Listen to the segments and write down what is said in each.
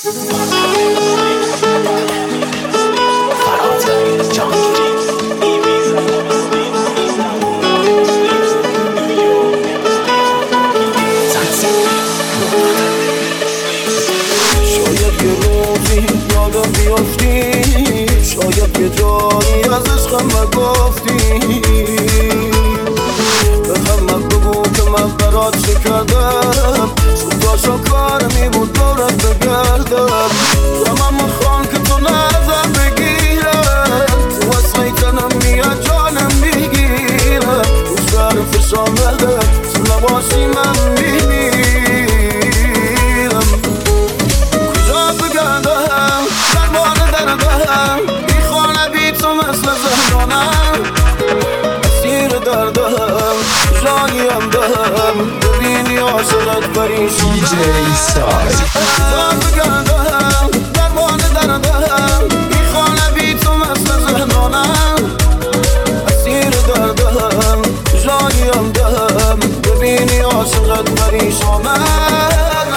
شاید یه جایی از عشقم نگفتی، به همه بگو که من برات چه کردم، سوداشا کار میبود دورت بگردم، زمان میخوام که تو نظر بگیرم، تو وصفه تنم میاد جانم میگیرم، روز برفش آمده تو نباشی من میمیرم. کجا بگردم دربان دردم، بی خانه بی تو مثل زندانم، اسیر دردم جانیم دهم، ببینی عاشقت پریشانم. DJ Side. کجا بگردم دربان دردم، بی خانه بی تو مثل زندانم، اسیر دردم جانیم دهم، ببینی عاشقت پریشانم.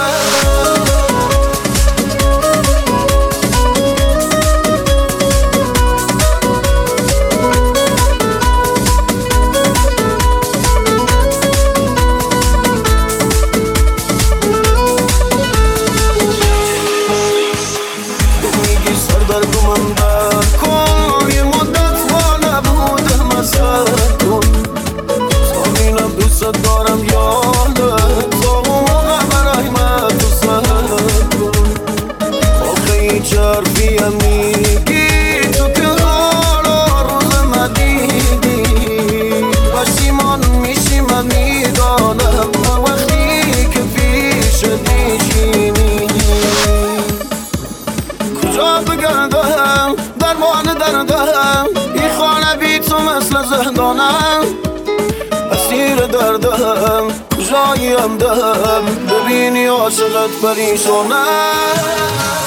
دارم یادت تا اون موقع برای من تو سر کن، آخه هیچ حرفیم میگی تو که حالا روز مدیدی، پشیمان میشی من میدانم وقتی که پیش دیشینی. کجا بگردم درمان دردم، این خانه بی تو مثل زندانم، اسیر دردم کجاییم دهم، ببینی عاشقت پریشانم.